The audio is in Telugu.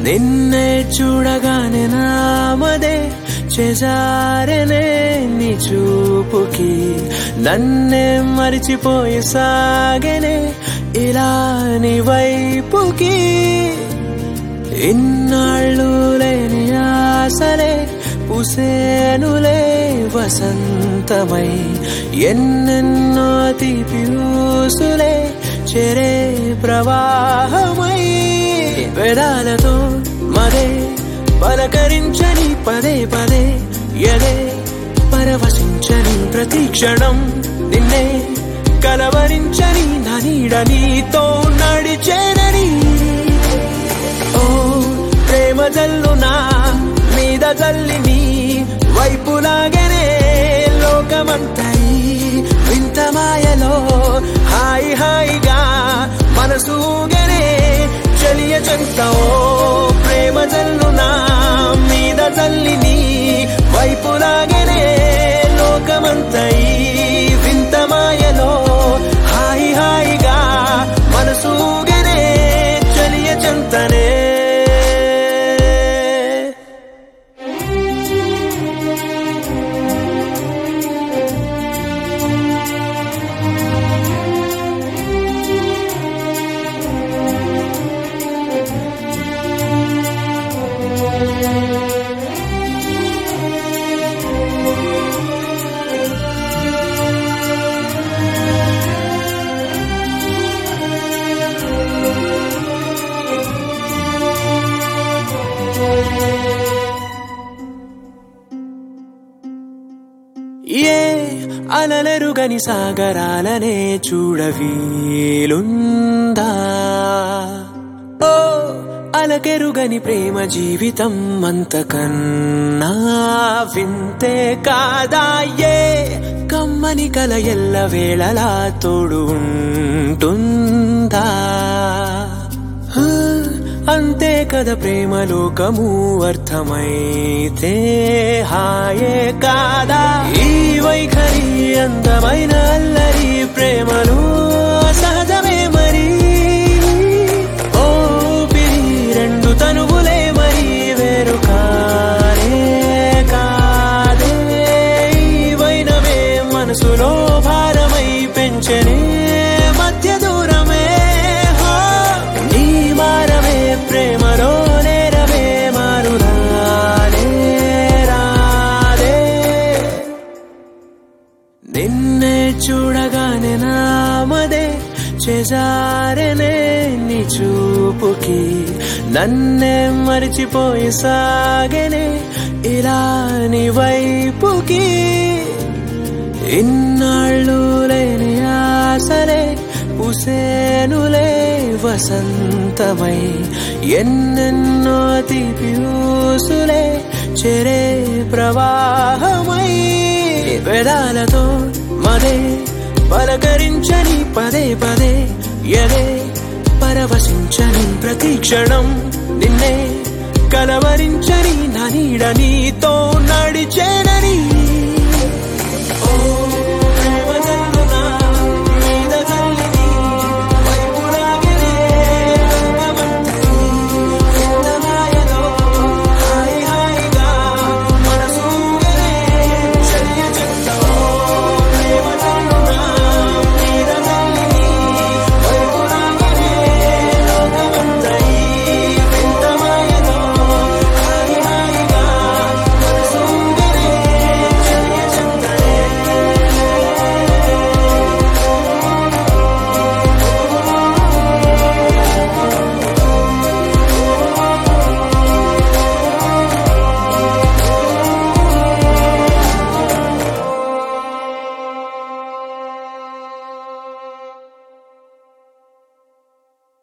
నిన్నే చూడగానే నామదే చేజారనే నీ చూపుకి నన్నే మరిచిపోయి సాగనే ఇలా నీ వైపుకి ఇన్నాళ్ళు లేని ఆసలే పూసేనులే వసంతమై ఎన్నెన్నో తీపి ఊసులే చెరే ప్రవాహమై వేదాలతో మరే పలకరించని పదే పదే ఎదే పరవశించని ప్రతిక్షణం నిన్నే కలవరించని నా నీడ నీతో నడిచేనని ఓ ప్రేమ జల్లు నా మీద జల్లి నీ వైపులాగనే లోకమంతా వింత మాయలో హాయి హాయిగా మనసూగనే చలియ చెంత ఓ ప్రేమ జల్లు నా మీద జల్లి నీ వైపులాగనే లోకమంతా వింత మాయలో హాయి హాయిగా మనసూగనే చలియ చెంతనే ఏ అలలెరుగని సాగరాలనే చూడవీలుందా ఓ అలకెరుగని ప్రేమ జీవితం అంతకన్నా వింతే కాదా ఏ కమ్మని కల ఎల్ల వేళలా తోడు ఉంటుందా అంతే కదా ప్రేమ లోకము అర్థమైతే హాయే కాదా ఈ వైఖరి అందమైన అల్లరి ప్రేమలు సహజమే మరి ఓ పిరి రెండు తనువులే మరి వేరు కానే కాదే వైనమే మనసులో భారమై పెంచనే మధ్య దూరమే నీ మారమే ప్రేమలో నేరమే మారురానే రాదే నిన్నే చూడగానే నామదే చేజారనే నీ చూపుకి నన్నే మరిచిపోయి సాగనే ఇలా నీ వైపుకి ఇన్నాళ్ళు లేని ఆసలే పూసేనులే వసంతమై ఎన్నెన్నో తీపి ఊసులే చెరే ప్రవాహమై వేదాలతో మరే పలకరించని పదే పదే ఎదే పరవశించని ప్రతిక్షణం నిన్నే కలవరించని నా నీడ నీతో నడిచే